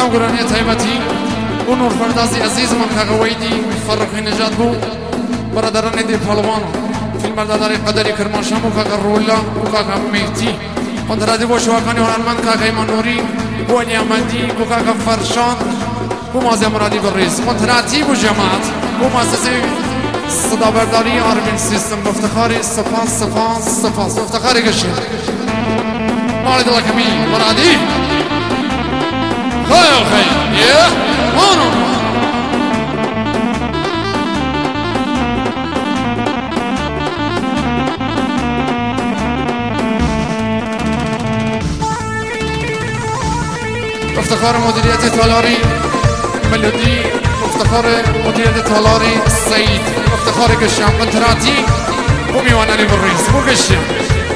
قرانية تايبتي ونور فردازي عزيز من كاغويدي فرقي نجات بو برادراني دي بحلوانو في المرداداري قدري كرماشامو كاغرولا وكاغا ميتي قدرادي بو شواكاني ورالمان كاغا ايمانوري بو اليامدي وكاغا فرشان بو مازي مرادي بالرئيس قدراتي بو جماعت بو مؤسسي صدا برداري اربين سيستم بافتخاري سفاس بافتخاري قشي مالي دلك امين مرادي خير يا مانو افتخار مديرية تالاري ملودي افتخار مديرية تالاري السيد افتخار قشام قنتراتي وميواناني بالرئيس مو قشام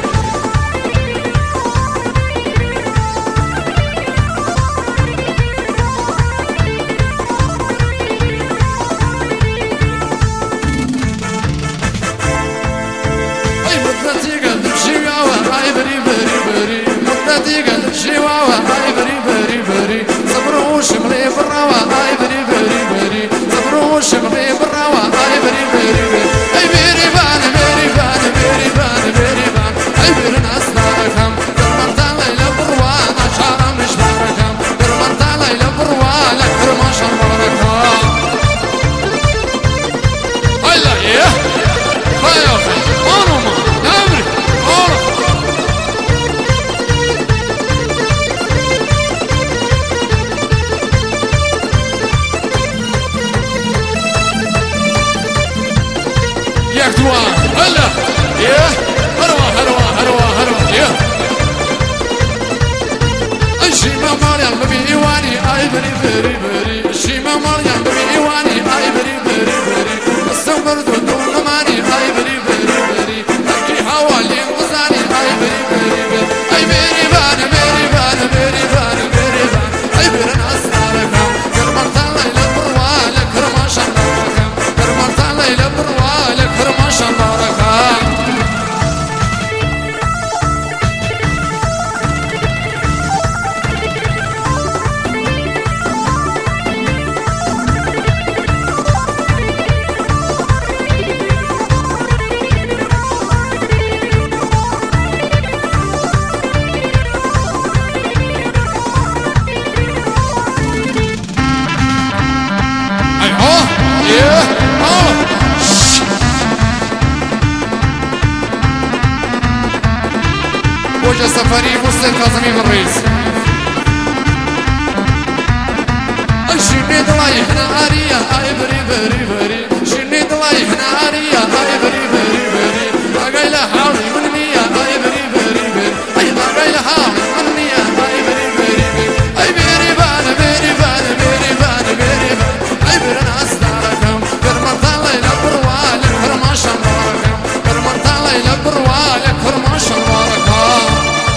هلا يا هروة يا الشيمة مريم بإيواني اي بري الشيمة مريم بإيواني اي بري السمر دون ماني اي بري اكي حوالي غزاني اي بري اي بان اي برن اسراركم كرمرتان ليلة بروالك رماشان باركم كرمرتان ليلة بروالك رماشان باركم وجه سفري مسلم كاظمي بالرئيس شني دلاي هنا عارية اي بري شني دلاي هنا عارية اي بري اقايلة حاولي من نية اي بري اي اقايلة حاولي من نية اي بري اي بان اي برن اسداركم كرمتان ليلة بروالك كرماشان باركم كرمتان ليلة بروالك كرماشان باركم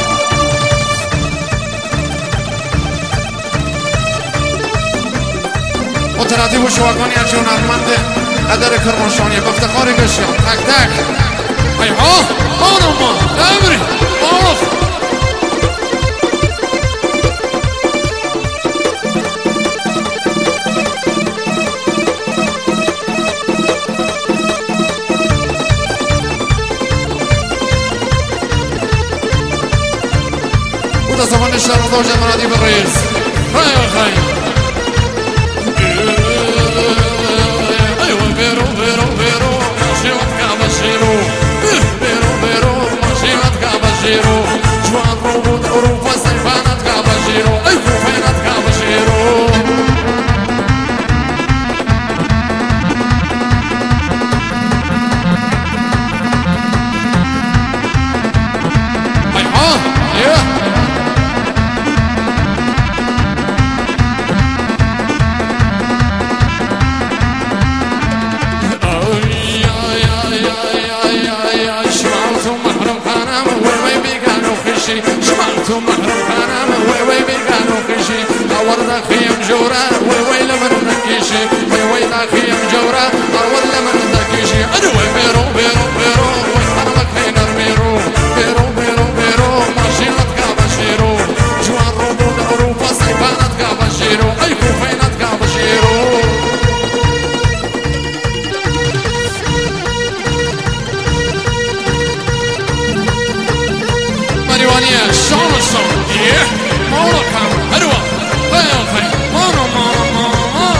وتراتي وشواكاني ارجون ارمانده قدر كرماشانية بافتخاري قشيان تك اي ما امري معروف وده زمان الشهر زوجة مرادي بالرئيس خير بيرو ماشي وتكابشيرو بيرو ماشي وتكابشيرو جوان روبوت أوروبا سيفانا تكابشيرو أي كوفينا تكابشيرو شمعتم محروم خانم وي بيقانو خشي أورد خيم جورا وي لمن ذكيشي وي خيم جورا أورد لمن ذكيشي أنا وي بيرو وي حرمك هينر بيرو ماشي لتكا بشيرو جوان روبو أوروبا سيبانتكا بشيرو مانيا شلون شلون ايه مالو كامل حلوة خير خير مانو مانو مانو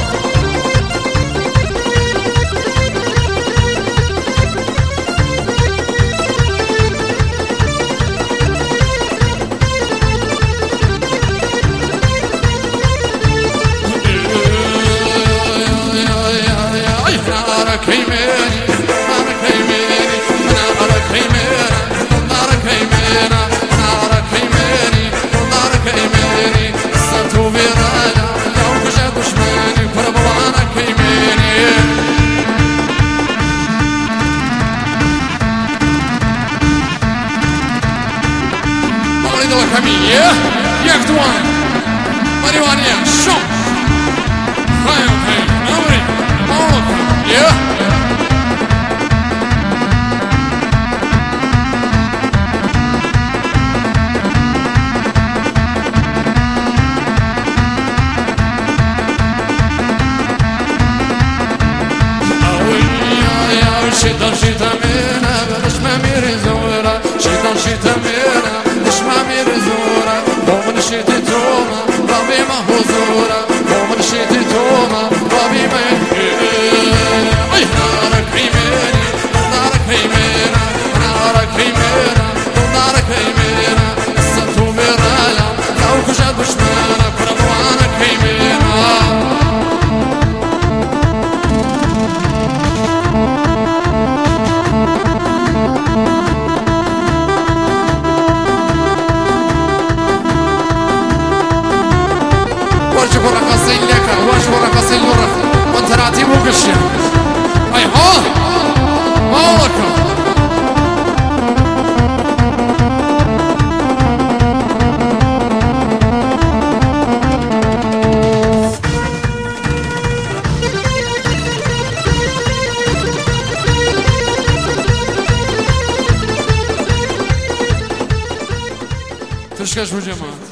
Yeah, jak dłoń, Mariwanie, szum, hej, hej, dobry, mało, yeah. شيطان شيطان منا بلاش ما مير زورا شيطان شيطان منا بلاش ما مير زورا ومن شيتي توما ربي ما هو زورا ومن شيتي توما ربي ما اي نارك هيمني نارك هيمنا نارك هيمنا نارك هيمنا ستو مرايا لو كجا دشمنا كربوانك هيمنا واجب رقصي لورا وانت راتي وقشة اي ها مالك تشكاش بجماعة